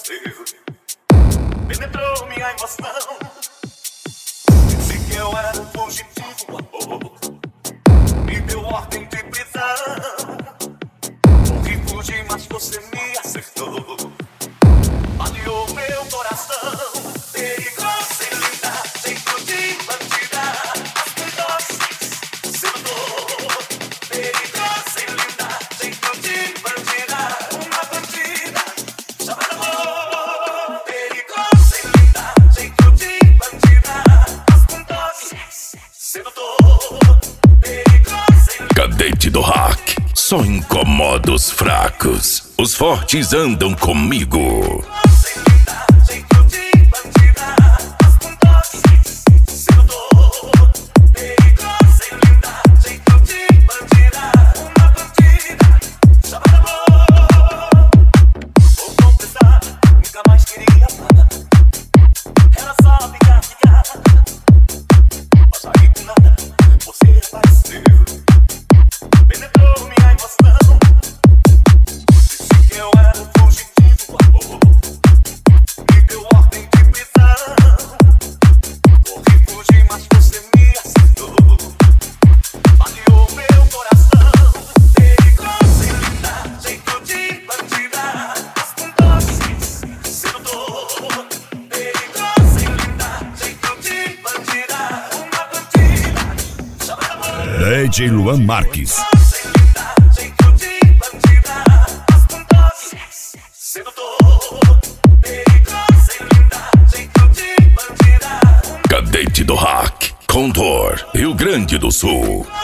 desapareceu. Penetrou minha emoção. Disse que eu era um fugitivo, amor. Me deu ordem de prisão. Corri, fugi, mas você me acertou. Baleou meu coração. Perigosa e linda, jeito de bandida. As doces, sedutor. Perigosa e linda, jeito de bandida. Uma bandida chamada amor. Perigosa e linda, jeito de bandida. As doces, sedutor. Perigosa e linda. Cadete do Rock, só incomoda os fracos. Os fortes andam comigo. DJ Luan Marques. Cadete do Rock, Condor, Rio Grande do Sul.